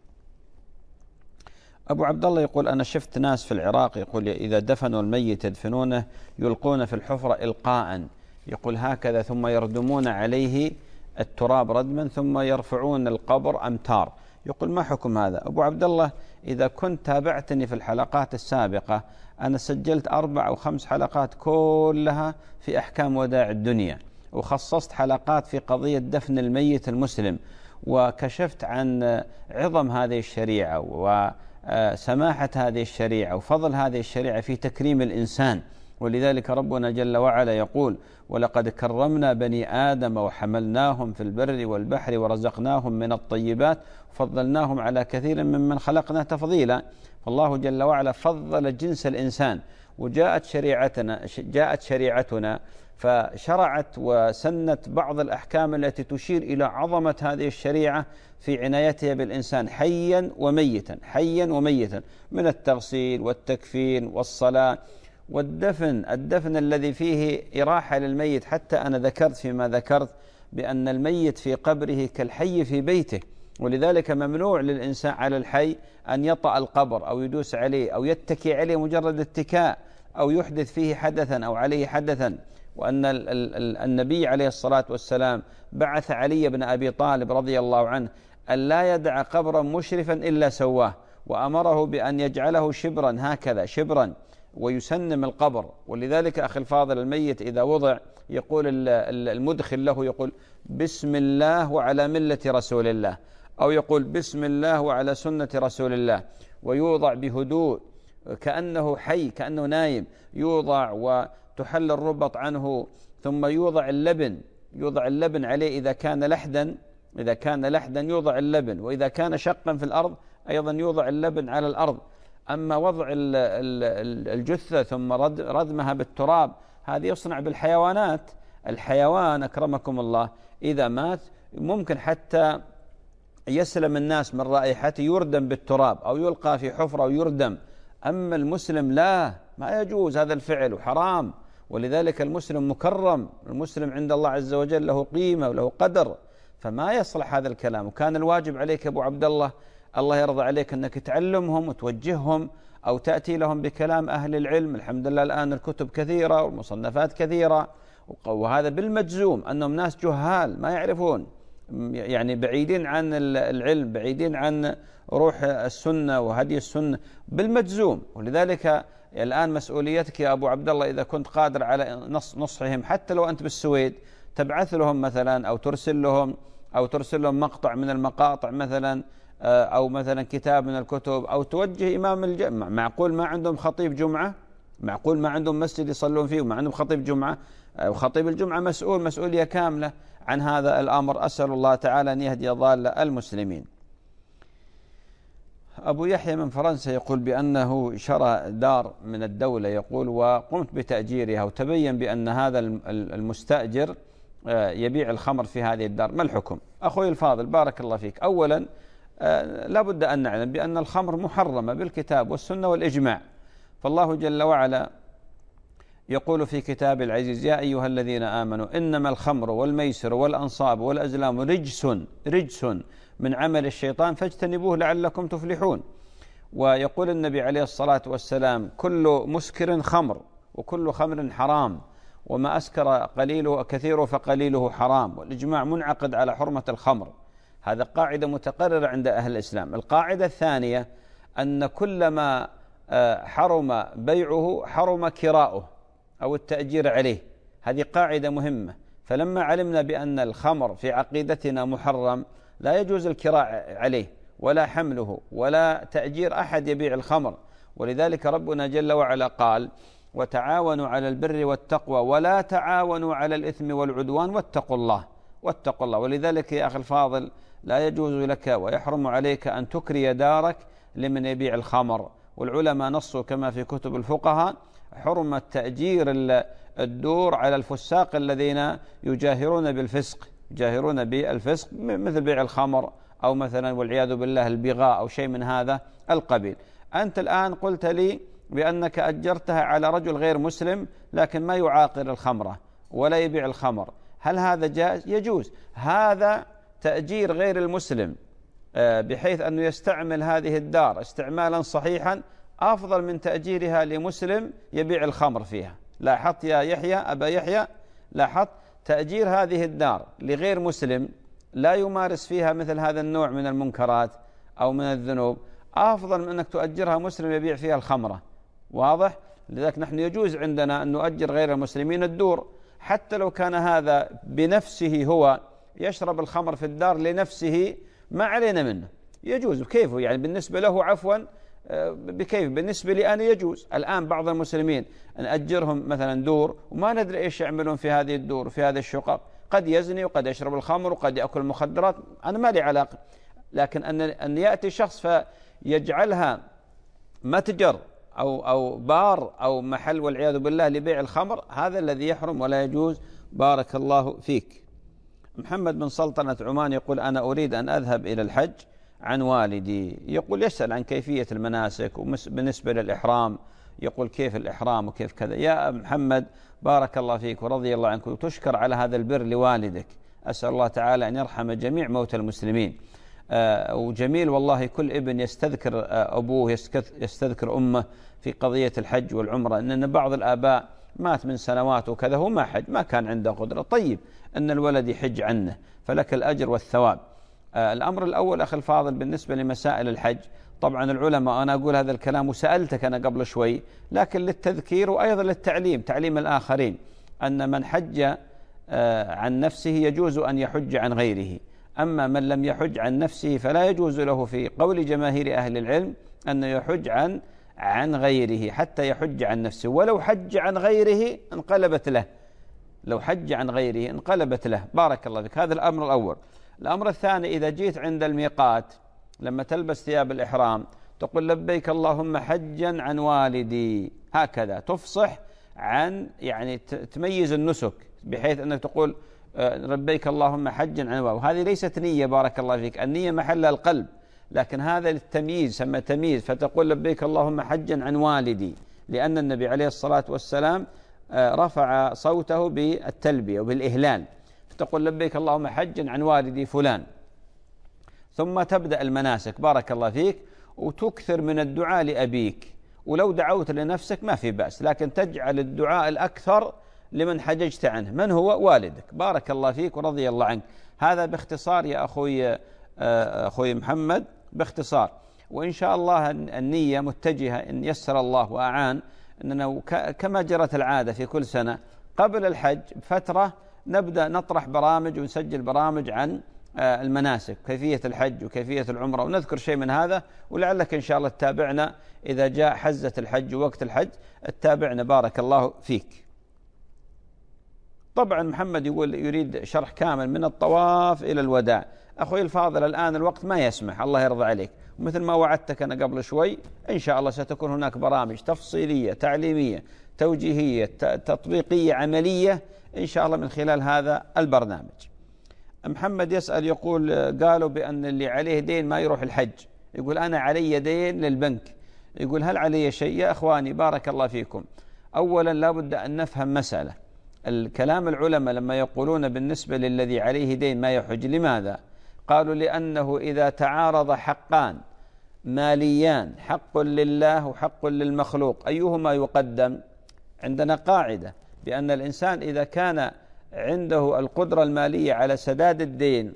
أبو عبد الله يقول أنا شفت ناس في العراق يقول إذا دفنوا الميت يدفنونه يلقون في الحفرة إلقاء، يقول هكذا ثم يردمون عليه التراب ردما ثم يرفعون القبر أمتار، يقول ما حكم هذا؟ أبو عبد الله إذا كنت تابعتني في الحلقات السابقة أنا سجلت أربع أو خمس حلقات كلها في أحكام وداع الدنيا، وخصصت حلقات في قضية دفن الميت المسلم، وكشفت عن عظم هذه الشريعة وسماحة هذه الشريعة وفضل هذه الشريعة في تكريم الإنسان. ولذلك ربنا جل وعلا يقول ولقد كرمنا بني آدم وحملناهم في البر والبحر ورزقناهم من الطيبات وفضلناهم على كثير ممن خلقنا تفضيلا. فالله جل وعلا فضل جنس الإنسان، وجاءت شريعتنا جاءت شريعتنا فشرعت وسنت بعض الأحكام التي تشير إلى عظمة هذه الشريعة في عنايتها بالإنسان حيا وميتا حيا وميتا، من التغسيل والتكفين والصلاة والدفن، الدفن الذي فيه إراحة للميت. حتى أنا ذكرت فيما ذكرت بأن الميت في قبره كالحي في بيته، ولذلك ممنوع للإنسان على الحي أن يطأ القبر أو يدوس عليه أو يتكي عليه مجرد اتكاء أو يحدث فيه حدثا أو عليه حدثا. وأن النبي عليه الصلاة والسلام بعث علي بن أبي طالب رضي الله عنه أن لا يدع قبرا مشرفا إلا سواه، وأمره بأن يجعله شبرا هكذا شبرا ويسنم القبر. ولذلك أخي الفاضل الميت إذا وضع يقول المدخل له يقول بسم الله وعلى ملة رسول الله، أو يقول بسم الله وعلى سنة رسول الله، ويوضع بهدوء كأنه حي كأنه نايم، يوضع وتحل الربط عنه، ثم يوضع اللبن يوضع اللبن عليه إذا كان لحدا إذا كان لحدا يوضع اللبن، وإذا كان شقا في الأرض أيضا يوضع اللبن على الأرض. أما وضع الجثة ثم ردمها بالتراب هذه يصنع بالحيوانات. الحيوان أكرمكم الله إذا مات ممكن حتى يسلم الناس من رائحته يردم بالتراب أو يلقى في حفرة ويردم، أما المسلم لا، ما يجوز هذا الفعل وحرام. ولذلك المسلم مكرم، المسلم عند الله عز وجل له قيمة وله قدر، فما يصلح هذا الكلام. وكان الواجب عليك أبو عبد الله الله يرضى عليك أنك تعلمهم وتوجههم أو تأتي لهم بكلام أهل العلم. الحمد لله الآن الكتب كثيرة والمصنفات كثيرة وهذا بالمجزوم أنهم ناس جهال ما يعرفون، يعني بعيدين عن العلم، بعيدين عن روح السنة وهدي السنة بالمجزوم. ولذلك الآن مسؤوليتك يا أبو عبد الله إذا كنت قادر على نص نصحهم، حتى لو أنت بالسويد، تبعث لهم مثلا أو ترسل لهم أو ترسل لهم مقطع من المقاطع مثلا، أو مثلا كتاب من الكتب، أو توجه إمام الجمعة. معقول ما عندهم خطيب جمعة؟ معقول ما عندهم مسجد يصلون فيه وما عندهم خطيب جمعة؟ وخطيب الجمعة مسؤول مسؤولية كاملة عن هذا الأمر. أسأل الله تعالى أن يهدي ضال المسلمين. أبو يحيى من فرنسا يقول بأنه شرى دار من الدولة، يقول وقمت بتأجيرها، وتبين بأن هذا المستأجر يبيع الخمر في هذه الدار، ما الحكم؟ أخوي الفاضل بارك الله فيك، أولا لا بد أن نعلم بأن الخمر محرمة بالكتاب والسنة والإجماع. فالله جل وعلا يقول في كتاب العزيز: يا أيها الذين آمنوا إنما الخمر والميسر والأنصاب والأزلام رجس رجس من عمل الشيطان فاجتنبوه لعلكم تفلحون. ويقول النبي عليه الصلاة والسلام: كل مسكر خمر وكل خمر حرام وما أسكر قليله كثيره فقليله حرام. والإجماع منعقد على حرمة الخمر، هذا قاعدة متقررة عند أهل الإسلام. القاعدة الثانية أن كل ما حرم بيعه حرم كراؤه أو التأجير عليه، هذه قاعدة مهمة. فلما علمنا بأن الخمر في عقيدتنا محرم، لا يجوز الكراء عليه ولا حمله ولا تأجير أحد يبيع الخمر. ولذلك ربنا جل وعلا قال: وتعاونوا على البر والتقوى ولا تعاونوا على الإثم والعدوان واتقوا الله واتقوا الله. ولذلك يا أخي الفاضل لا يجوز لك ويحرم عليك أن تكري دارك لمن يبيع الخمر. والعلماء نصوا كما في كتب الفقهاء حرمة تأجير الدور على الفساق الذين يجاهرون بالفسق يجاهرون بالفسق مثل بيع الخمر أو مثلا والعياذ بالله البغاء أو شيء من هذا القبيل. أنت الآن قلت لي بأنك أجرتها على رجل غير مسلم لكن ما يعاقر الخمرة ولا يبيع الخمر، هل هذا جائز؟ يجوز. هذا تأجير غير المسلم بحيث أنه يستعمل هذه الدار استعمالا صحيحا أفضل من تأجيرها لمسلم يبيع الخمر فيها. لاحظت يا يحيى أبا يحيى؟ لاحظت تأجير هذه الدار لغير مسلم لا يمارس فيها مثل هذا النوع من المنكرات أو من الذنوب أفضل من أنك تؤجرها مسلم يبيع فيها الخمرة. واضح؟ لذلك نحن يجوز عندنا أن نؤجر غير المسلمين الدور، حتى لو كان هذا بنفسه هو يشرب الخمر في الدار لنفسه ما علينا منه، يجوز بكيفه، يعني بالنسبة له عفوا بكيف، بالنسبة لي أنا يجوز. الآن بعض المسلمين نأجرهم مثلا دور وما ندري إيش يعملون في هذه الدور وفي هذه الشقق، قد يزني وقد يشرب الخمر وقد يأكل المخدرات، أنا ما لي علاقة. لكن أن أن يأتي شخص فيجعلها متجر أو أو بار أو محل والعياذ بالله لبيع الخمر، هذا الذي يحرم ولا يجوز. بارك الله فيك. محمد بن سلطنة عمان يقول: أنا أريد أن أذهب إلى الحج عن والدي. يقول يسأل عن كيفية المناسك وبالنسبة للإحرام، يقول كيف الإحرام وكيف كذا. يا محمد بارك الله فيك ورضي الله عنك وتشكر على هذا البر لوالدك، أسأل الله تعالى أن يرحم جميع موتى المسلمين. آه وجميل والله كل ابن يستذكر آه أبوه يستذكر أمه في قضية الحج والعمرة، أن بعض الآباء مات من سنوات وكذا هو ما حج، ما كان عنده قدرة، طيب أن الولد يحج عنه فلك الأجر والثواب. آه الأمر الأول أخي الفاضل بالنسبة لمسائل الحج، طبعا العلماء، أنا أقول هذا الكلام وسألتك أنا قبل شوي لكن للتذكير وأيضا للتعليم تعليم الآخرين، أن من حج آه عن نفسه يجوز أن يحج عن غيره، أما من لم يحج عن نفسه فلا يجوز له في قول جماهير أهل العلم أن يحج عن عن غيره حتى يحج عن نفسه، ولو حج عن غيره انقلبت له، لو حج عن غيره انقلبت له. بارك الله فيك. هذا الأمر الأول. الأمر الثاني، إذا جيت عند الميقات لما تلبس ثياب الإحرام تقول لبيك اللهم حجا عن والدي، هكذا تفصح عن يعني تميز النسك بحيث أنك تقول لبيك اللهم حجا عن والدي، وهذه ليست نية بارك الله فيك، النية محل القلب، لكن هذا للتمييز سمى تمييز، فتقول لبيك اللهم حجا عن والدي، لأن النبي عليه الصلاة والسلام رفع صوته بالتلبية وبالإهلال، فتقول لبيك اللهم حجا عن والدي فلان. ثم تبدأ المناسك بارك الله فيك وتكثر من الدعاء لأبيك، ولو دعوت لنفسك ما في بأس، لكن تجعل الدعاء الأكثر لمن حججت عنه. من هو؟ والدك. بارك الله فيك ورضي الله عنك. هذا باختصار يا أخوي أخوي محمد، باختصار. وإن شاء الله النية متجهة إن يسر الله وأعان أننا كما جرت العادة في كل سنة قبل الحج بفترة نبدأ نطرح برامج ونسجل برامج عن المناسك، كيفية الحج وكيفية العمرة، ونذكر شيء من هذا، ولعلك إن شاء الله تتابعنا إذا جاء حزة الحج ووقت الحج تتابعنا. بارك الله فيك. طبعا محمد يقول يريد شرح كامل من الطواف إلى الوداع. أخوي الفاضل الآن الوقت ما يسمح، الله يرضى عليك، ومثل ما وعدتك أنا قبل شوي إن شاء الله ستكون هناك برامج تفصيلية تعليمية توجيهية تطبيقية عملية إن شاء الله من خلال هذا البرنامج. محمد يسأل يقول قالوا بأن اللي عليه دين ما يروح الحج، يقول أنا علي دين للبنك، يقول هل علي شيء؟ يا أخواني بارك الله فيكم، أولا لا بد أن نفهم مسألة. الكلام العلماء لما يقولون بالنسبة للذي عليه دين ما يحج، لماذا؟ قالوا لأنه إذا تعارض حقان ماليان، حق لله وحق للمخلوق، أيهما يقدم؟ عندنا قاعدة بأن الإنسان إذا كان عنده القدرة المالية على سداد الدين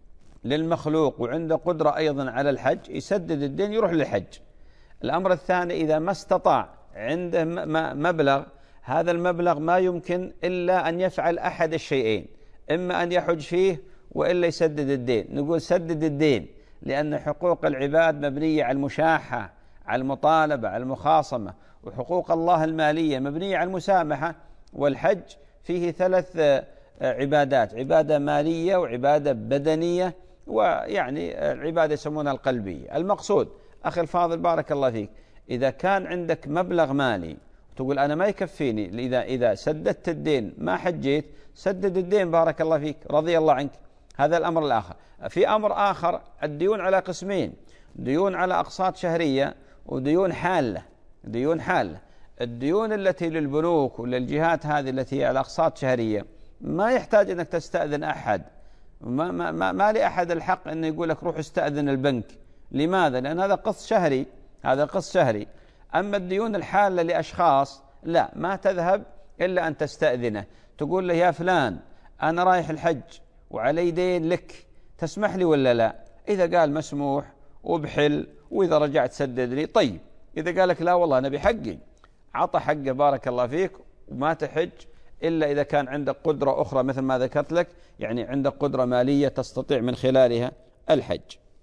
للمخلوق وعنده قدرة أيضا على الحج يسدد الدين يروح للحج. الأمر الثاني إذا ما استطاع، عنده مبلغ، هذا المبلغ ما يمكن إلا أن يفعل أحد الشيئين، إما أن يحج فيه وإلا يسدد الدين. نقول سدد الدين لأن حقوق العباد مبنية على المشاحة، على المطالبة، على المخاصمة، وحقوق الله المالية مبنية على المسامحة. والحج فيه ثلاث عبادات، عبادة مالية وعبادة بدنية ويعني العبادة يسمونها القلبية. المقصود أخي الفاضل بارك الله فيك، إذا كان عندك مبلغ مالي تقول أنا ما يكفيني، إذا إذا سددت الدين ما حجيت، سدد الدين بارك الله فيك رضي الله عنك. هذا الأمر الآخر. في أمر آخر، الديون على قسمين، ديون على أقساط شهرية وديون حالة. ديون حالة، الديون التي للبنوك وللجهات هذه التي على أقساط شهرية ما يحتاج أنك تستأذن أحد، ما, ما, ما, ما لأحد الحق أن يقول لك روح استأذن البنك. لماذا؟ لأن هذا قسط شهري، هذا قسط شهري. أما الديون الحالة لأشخاص لا، ما تذهب إلا أن تستأذنه، تقول له يا فلان أنا رايح الحج وعلي دين لك، تسمح لي ولا لا؟ إذا قال مسموح وبحل، وإذا رجعت سدد لي. طيب إذا قال لك لا والله أنا بحقي، عطى حقه بارك الله فيك، وما تحج إلا إذا كان عندك قدرة أخرى مثل ما ذكرت لك، يعني عندك قدرة مالية تستطيع من خلالها الحج.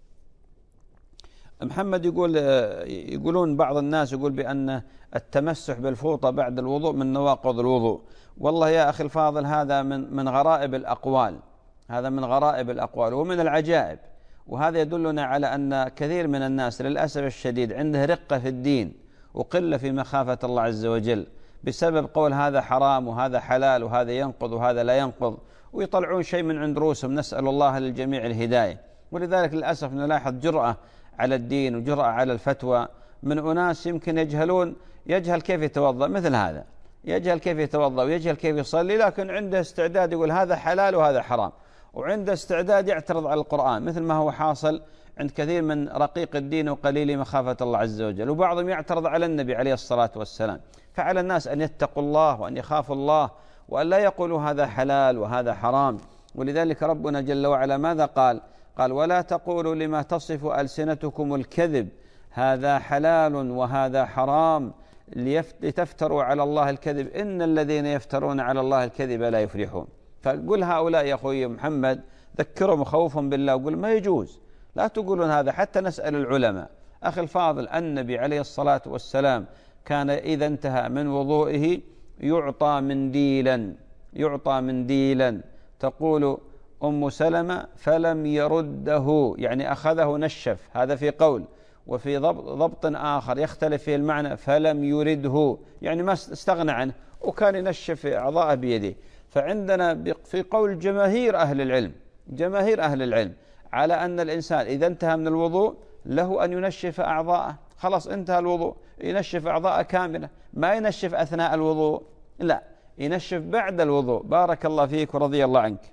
محمد يقول يقولون بعض الناس يقول بأن التمسح بالفوطة بعد الوضوء من نواقض الوضوء. والله يا أخي الفاضل هذا من من غرائب الأقوال، هذا من غرائب الأقوال ومن العجائب. وهذا يدلنا على أن كثير من الناس للأسف الشديد عنده رقة في الدين وقلة في مخافة الله عز وجل، بسبب قول هذا حرام وهذا حلال وهذا ينقض وهذا لا ينقض، ويطلعون شيء من عند رؤوسهم. نسأل الله للجميع الهداية. ولذلك للأسف نلاحظ جرأة على الدين وجرأة على الفتوى من أناس يمكن يجهلون، يجهل كيف يتوضأ، مثل هذا يجهل كيف يتوضأ ويجهل كيف يصلي، لكن عنده استعداد يقول هذا حلال وهذا حرام، وعنده استعداد يعترض على القرآن، مثل ما هو حاصل عند كثير من رقيق الدين وقليل مخافة الله عز وجل. وبعضهم يعترض على النبي عليه الصلاة والسلام. فعلى الناس أن يتقوا الله وأن يخافوا الله وأن لا يقولوا هذا حلال وهذا حرام. ولذلك ربنا جل وعلا ماذا قال؟ قال ولا تقولوا لما تصف ألسنتكم الكذب هذا حلال وهذا حرام لتفتروا على الله الكذب إن الذين يفترون على الله الكذب لا يفلحون. فقل هؤلاء يا أخوي محمد ذكرهم وخوفهم بالله وقل ما يجوز، لا تقولون هذا. حتى نسأل العلماء. أخي الفاضل النبي عليه الصلاة والسلام كان إذا انتهى من وضوئه يعطى منديلا، يعطى منديلا. تقول أم سلمة فلم يرده، يعني أخذه نشف، هذا في قول. وفي ضبط آخر يختلف فيه المعنى فلم يرده، يعني ما استغنى عنه وكان ينشف أعضاءه بيده. فعندنا في قول جماهير أهل العلم، جماهير أهل العلم على أن الإنسان إذا انتهى من الوضوء له أن ينشف أعضاءه، خلاص انتهى الوضوء ينشف أعضاءه كاملة، ما ينشف أثناء الوضوء، لا ينشف بعد الوضوء. بارك الله فيك ورضي الله عنك.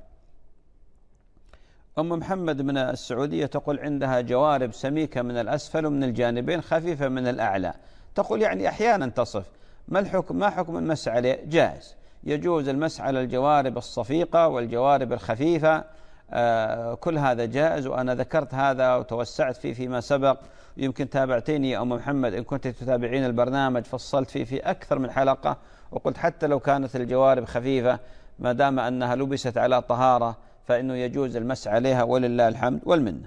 أم محمد من السعودية تقول عندها جوارب سميكة من الأسفل ومن الجانبين خفيفة من الأعلى، تقول يعني أحيانا تصف، ما الحكم؟ ما حكم المسح عليه؟ جائز، يجوز المسح على الجوارب الصفيقة والجوارب الخفيفة، آه كل هذا جائز، وأنا ذكرت هذا وتوسعت فيه فيما سبق. يمكن تابعتيني يا أم محمد إن كنت تتابعين البرنامج، فصلت فيه في أكثر من حلقة، وقلت حتى لو كانت الجوارب خفيفة ما دام أنها لبست على طهارة فإنه يجوز المسح عليها، ولله الحمد والمنة.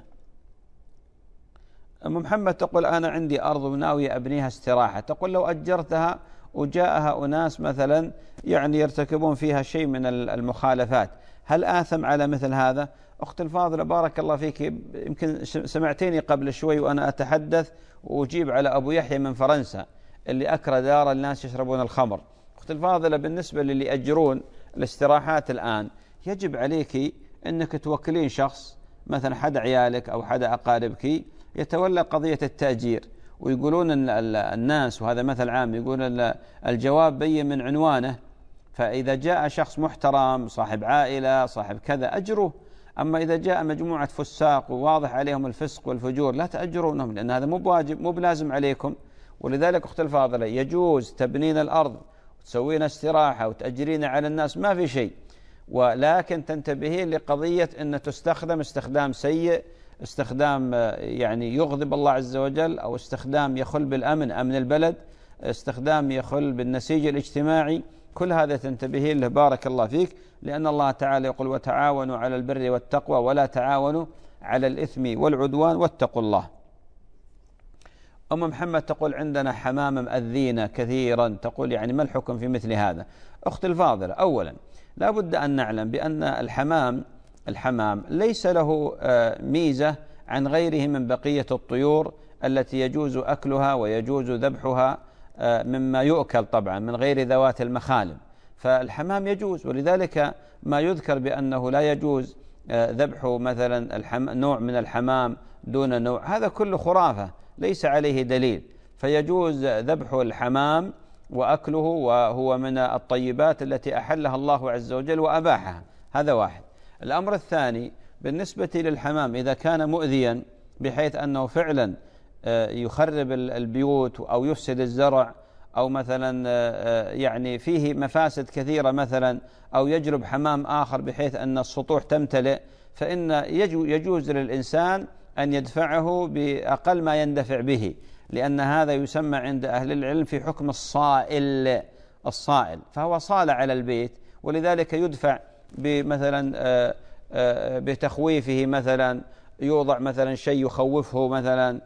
أم محمد تقول أنا عندي أرض وناوية أبنيها استراحة، تقول لو أجرتها وجاءها أناس مثلا يعني يرتكبون فيها شيء من المخالفات، هل آثم على مثل هذا؟ أخت الفاضلة بارك الله فيك، يمكن سمعتيني قبل شوي وأنا أتحدث وأجيب على أبو يحيى من فرنسا اللي أكرى دار الناس يشربون الخمر. أخت الفاضلة بالنسبة للي يأجرون الاستراحات الآن، يجب عليك أنك توكلين شخص مثلا حد عيالك أو حد أقاربك يتولى قضية التأجير، ويقولون أن الناس، وهذا مثل عام، يقول الجواب بين من عنوانه، فإذا جاء شخص محترم صاحب عائلة صاحب كذا أجروه، أما إذا جاء مجموعة فساق وواضح عليهم الفسق والفجور لا تأجرونهم، لأن هذا مو بواجب مو بلازم عليكم. ولذلك أخت الفاضلة يجوز تبنين الأرض وتسوين استراحة وتأجرين على الناس، ما في شيء، ولكن تنتبهين لقضية أن تستخدم استخدام سيء، استخدام يعني يغضب الله عز وجل، أو استخدام يخل بالأمن أمن البلد، استخدام يخل بالنسيج الاجتماعي، كل هذا تنتبهين له بارك الله فيك، لأن الله تعالى يقول وتعاونوا على البر والتقوى ولا تعاونوا على الإثم والعدوان واتقوا الله. أم محمد تقول عندنا حمام مأذين كثيرا، تقول يعني ما الحكم في مثل هذا؟ أخت الفاضلة، أولا لا بد أن نعلم بأن الحمام الحمام ليس له ميزة عن غيره من بقية الطيور التي يجوز أكلها ويجوز ذبحها مما يؤكل طبعا من غير ذوات المخالب، فالحمام يجوز. ولذلك ما يذكر بأنه لا يجوز ذبح مثلا الحم... نوع من الحمام دون نوع، هذا كله خرافة ليس عليه دليل، فيجوز ذبح الحمام وأكله، وهو من الطيبات التي أحلها الله عز وجل وأباحها. هذا واحد. الأمر الثاني بالنسبة للحمام إذا كان مؤذيا بحيث أنه فعلا يخرب البيوت أو يفسد الزرع، أو مثلا يعني فيه مفاسد كثيرة مثلا، أو يجلب حمام آخر بحيث أن السطوح تمتلئ، فإن يجوز للإنسان أن يدفعه بأقل ما يندفع به، لأن هذا يسمى عند أهل العلم في حكم الصائل الصائل فهو صال على البيت، ولذلك يدفع بمثلا بتخويفه، مثلا يوضع مثلا شيء يخوفه، مثلا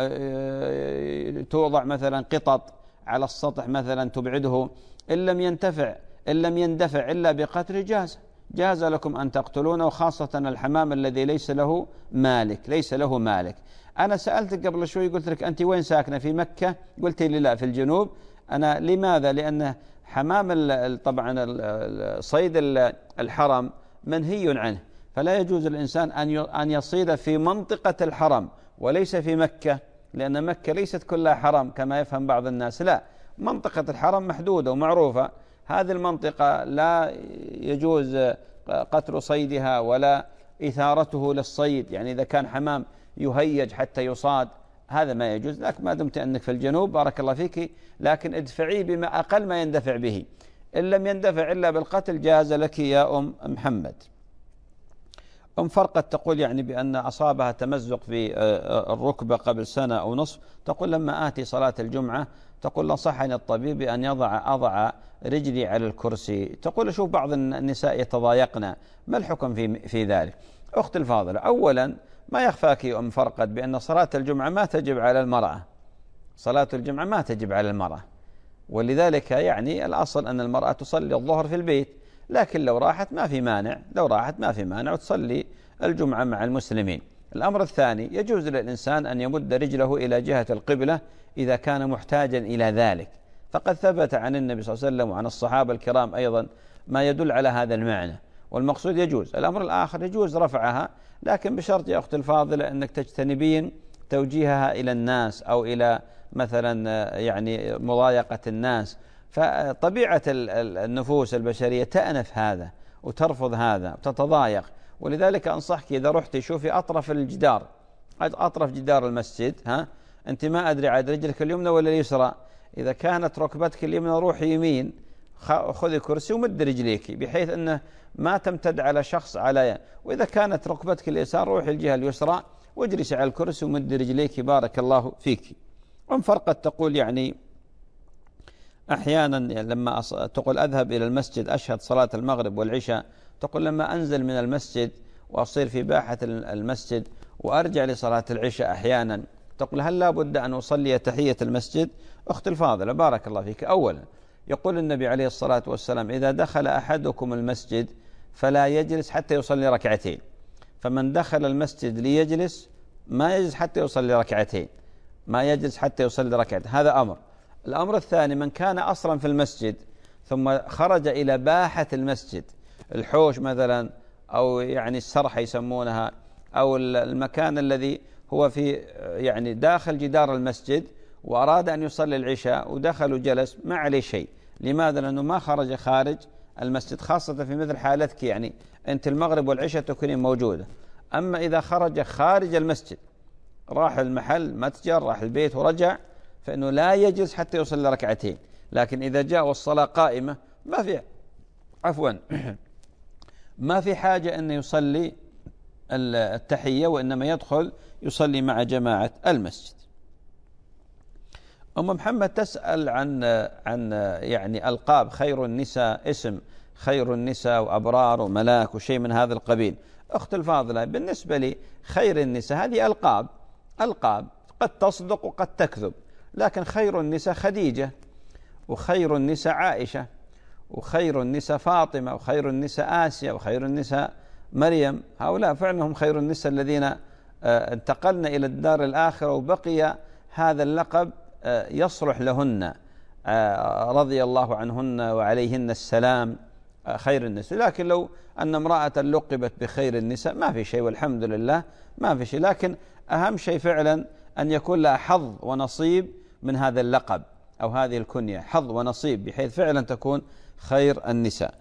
توضع مثلا قطط على السطح مثلا تبعده، إن لم ينتفع إن لم يندفع إلا بقتل جاز جاز لكم أن تقتلونه، خاصة الحمام الذي ليس له مالك ليس له مالك. أنا سألتك قبل شوي قلت لك أنت وين ساكنة؟ في مكة؟ قلت لي لا في الجنوب. أنا لماذا؟ لأن حمام طبعا صيد الحرم منهي عنه، فلا يجوز الإنسان أن يصيد في منطقة الحرم وليس في مكة، لأن مكة ليست كلها حرم كما يفهم بعض الناس، لا، منطقة الحرم محدودة ومعروفة، هذه المنطقة لا يجوز قتل صيدها ولا إثارته للصيد، يعني إذا كان حمام يهيج حتى يصاد هذا ما يجوز لك ما دمت أنك في الجنوب بارك الله فيك، لكن ادفعي بما أقل ما يندفع به، إن لم يندفع إلا بالقتل جاز لك يا أم محمد. أم فرقة تقول يعني بأن أصابها تمزق في الركبة قبل سنة أو نصف، تقول لما آتي صلاة الجمعة تقول نصحني الطبيب بأن يضع أضع رجلي على الكرسي، تقول شوف بعض النساء يتضايقن، ما الحكم في في ذلك؟ أخت الفاضلة، أولا ما يخفاك يا أم فرقة بأن صلاة الجمعة ما تجب على المرأة، صلاة الجمعة ما تجب على المرأة، ولذلك يعني الأصل أن المرأة تصلي الظهر في البيت، لكن لو راحت ما في مانع لو راحت ما في مانع وتصلي الجمعة مع المسلمين. الأمر الثاني يجوز للإنسان أن يمد رجله إلى جهة القبلة إذا كان محتاجا إلى ذلك، فقد ثبت عن النبي صلى الله عليه وسلم وعن الصحابة الكرام أيضا ما يدل على هذا المعنى، والمقصود يجوز. الأمر الآخر يجوز رفعها، لكن بشرط يا أخت الفاضلة أنك تجتنبين توجيهها إلى الناس أو إلى مثلا يعني مضايقة الناس، فطبيعة النفوس البشرية تأنف هذا وترفض هذا وتتضايق، ولذلك أنصحك إذا رحت شوفي أطرف الجدار أطرف جدار المسجد، ها أنت ما أدري عاد رجلك اليمنى ولا اليسرى، إذا كانت ركبتك اليمنى روحي يمين خذي كرسي ومد رجليك بحيث أنه ما تمتد على شخص على، وإذا كانت ركبتك اليسار روحي الجهة اليسرى واجلسي على الكرسي ومد رجليك بارك الله فيك. أم فرقت تقول يعني أحيانا لما تقول أذهب إلى المسجد أشهد صلاة المغرب والعشاء، تقول لما أنزل من المسجد وأصير في باحة المسجد وأرجع لصلاة العشاء أحيانا، تقول هل لا بد أن أصلي تحية المسجد؟ أختي الفاضلة بارك الله فيك، أولا يقول النبي عليه الصلاة والسلام إذا دخل أحدكم المسجد فلا يجلس حتى يصلي ركعتين، فمن دخل المسجد ليجلس ما يجلس حتى يصلي ركعتين، ما يجلس حتى يصلي ركعتين، هذا أمر. الأمر الثاني من كان أصلا في المسجد ثم خرج إلى باحة المسجد، الحوش مثلا أو يعني السرحة يسمونها، أو المكان الذي هو في يعني داخل جدار المسجد، وأراد أن يصلي العشاء ودخل وجلس ما عليه شيء. لماذا؟ لأنه ما خرج خارج المسجد، خاصة في مثل حالتك يعني أنت المغرب والعشاء تكونين موجودة. أما إذا خرج خارج المسجد راح المحل متجر راح البيت ورجع فإنه لا يجلس حتى يصلي ركعتين. لكن إذا جاء والصلاة قائمة ما في عفوا ما في حاجة أن يصلي التحية، وإنما يدخل يصلي مع جماعة المسجد. أم محمد تسأل عن عن يعني ألقاب خير النساء، اسم خير النساء وأبرار وملاك وشيء من هذا القبيل. أخت الفاضلة بالنسبة لي خير النساء هذه ألقاب ألقاب قد تصدق وقد تكذب، لكن خير النساء خديجة، وخير النساء عائشة، وخير النساء فاطمة، وخير النساء آسيا، وخير النساء مريم. هؤلاء فعلا هم خير النساء الذين انتقلنا إلى الدار الآخرة وبقي هذا اللقب يصلح لهن رضي الله عنهن وعليهن السلام خير النساء. لكن لو أن امرأة لقبت بخير النساء ما في شيء والحمد لله ما في شيء، لكن أهم شيء فعلا أن يكون لها حظ ونصيب من هذا اللقب أو هذه الكنية، حظ ونصيب بحيث فعلا تكون خير النساء.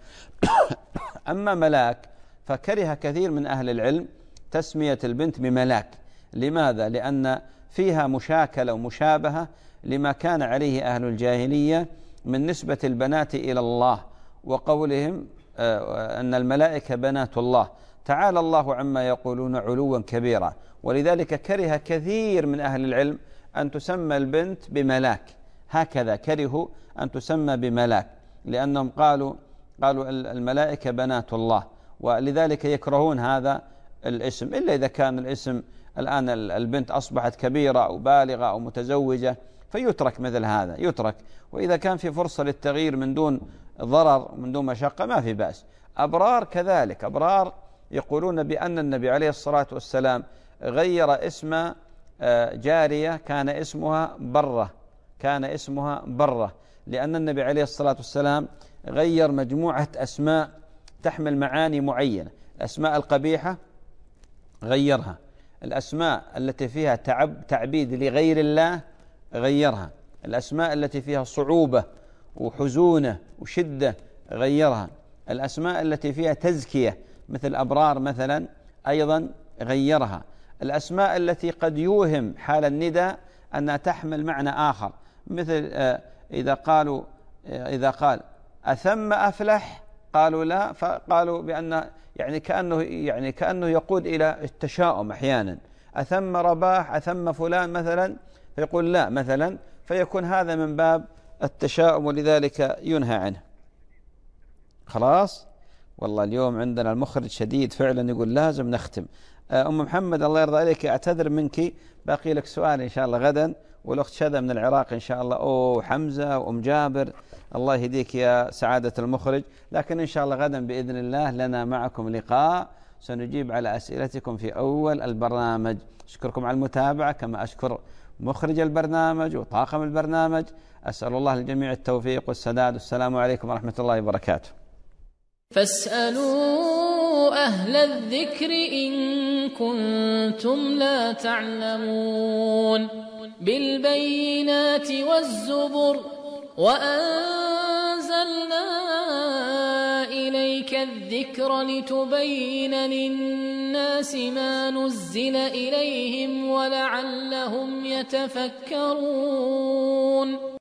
أما ملاك فكره كثير من أهل العلم تسمية البنت بملاك. لماذا؟ لأن فيها مشاكلة ومشابهة لما كان عليه أهل الجاهلية من نسبة البنات إلى الله، وقولهم أن الملائكة بنات الله، تعالى الله عما يقولون علوا كبيرا. ولذلك كره كثير من أهل العلم أن تسمى البنت بملاك، هكذا كرهوا أن تسمى بملاك، لأنهم قالوا قالوا الملائكة بنات الله، ولذلك يكرهون هذا الاسم، إلا إذا كان الاسم الآن البنت أصبحت كبيرة أو بالغة أو متزوجة فيترك مثل هذا يترك، وإذا كان في فرصة للتغيير من دون ضرر من دون مشقة ما في بأس. أبرار كذلك، أبرار يقولون بأن النبي عليه الصلاة والسلام غير اسم جارية كان اسمها برة، كان اسمها برة، لأن النبي عليه الصلاة والسلام غير مجموعة أسماء تحمل معاني معينة. الأسماء القبيحة غيرها، الأسماء التي فيها تعب تعبيد لغير الله غيرها، الأسماء التي فيها صعوبة وحزونة وشدة غيرها، الأسماء التي فيها تزكية مثل أبرار مثلا أيضا غيرها، الأسماء التي قد يوهم حال الندى أنها تحمل معنى آخر، مثل إذا قالوا إذا قال أثم أفلح قالوا لا، فقالوا بأن يعني كأنه يعني كأنه يقود إلى التشاؤم أحيانا، أثم رباح أثم فلان مثلا فيقول لا مثلا، فيكون هذا من باب التشاؤم ولذلك ينهى عنه. خلاص والله اليوم عندنا المخرج شديد فعلا يقول لازم نختم. أم محمد الله يرضى عليك أعتذر منك، باقي لك سؤال إن شاء الله غدا، والأخت شذا من العراق إن شاء الله، أو حمزة وأم جابر الله يهديك يا سعادة المخرج. لكن إن شاء الله غدا بإذن الله لنا معكم لقاء سنجيب على أسئلتكم في أول البرنامج. أشكركم على المتابعة كما أشكر مخرج البرنامج وطاقم البرنامج. أسأل الله للجميع التوفيق والسداد. والسلام عليكم ورحمة الله وبركاته. فاسألوا أهل الذكر إن كنتم لا تعلمون. بالبينات والزبر وأنزلنا إليك الذكر لتبين للناس ما نزل إليهم ولعلهم يتفكرون.